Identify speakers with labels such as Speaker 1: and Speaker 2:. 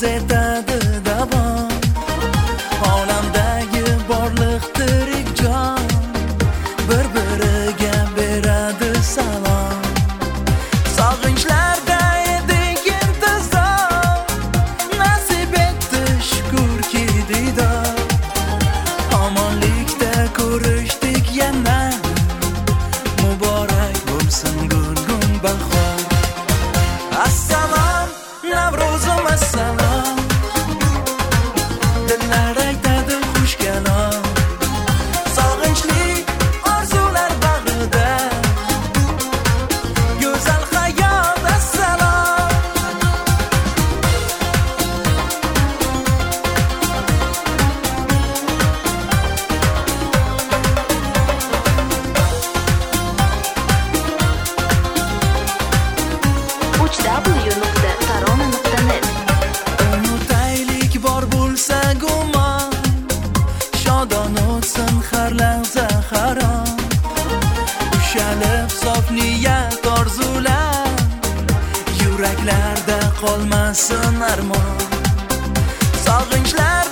Speaker 1: etadi davom. Olamdagi borliq tirik jon bir-biriga beradi salom. Sog'inchlarda edik intizor, nasib etdi shukrki diydor. Omonlikda ko'rishdik yana, muborak bo'lsin gulgun bahor. Assalom Navruzim, assalom, dillar aytadi xush kalom. Sog'inchli orzular bag'rida go'zal hayot, assalom.
Speaker 2: www.tarona.net
Speaker 1: Unutaylik bor bo'lsa gumon, shodon o'tsin har lahza harom. Ushalib sof niyat orzular, yuraklarda qolmasin armon. Sog'inchlar